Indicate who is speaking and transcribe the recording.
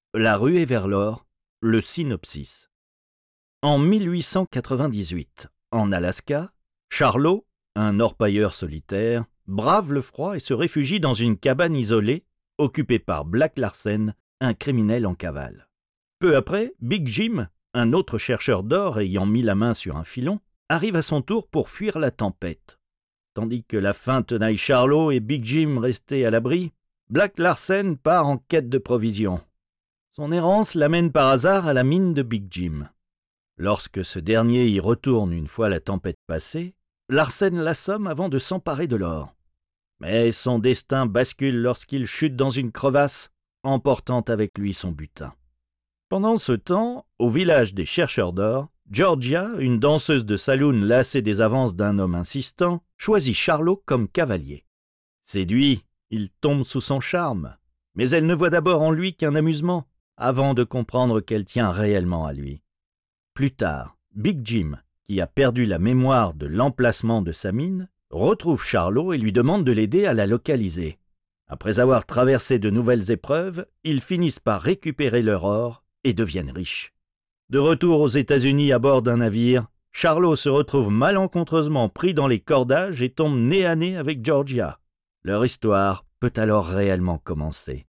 Speaker 1: La ruée vers l'or, le synopsis. En 1898, en Alaska, Charlot, un orpailleur solitaire, brave le froid et se réfugie dans une cabane isolée, occupée par Black Larsen, un criminel en cavale. Peu après, Big Jim, un autre chercheur d'or ayant mis la main sur un filon, arrive à son tour pour fuir la tempête. Tandis que la faim tenaille Charlot et Big Jim restés à l'abri, Black Larsen part en quête de provisions. Son errance l'amène par hasard à la mine de Big Jim. Lorsque ce dernier y retourne une fois la tempête passée, Larsen l'assomme avant de s'emparer de l'or. Mais son destin bascule lorsqu'il chute dans une crevasse, emportant avec lui son butin. Pendant ce temps, au village des chercheurs d'or, Georgia, une danseuse de saloon lassée des avances d'un homme insistant, choisit Charlot comme cavalier. Séduit, il tombe sous son charme, mais elle ne voit d'abord en lui qu'un amusement, avant de comprendre qu'elle tient réellement à lui. Plus tard, Big Jim, qui a perdu la mémoire de l'emplacement de sa mine, retrouve Charlot et lui demande de l'aider à la localiser. Après avoir traversé de nouvelles épreuves, ils finissent par récupérer leur or et deviennent riches. De retour aux États-Unis à bord d'un navire, Charlot se retrouve malencontreusement pris dans les cordages et tombe nez à nez avec Georgia. Leur histoire peut alors réellement commencer.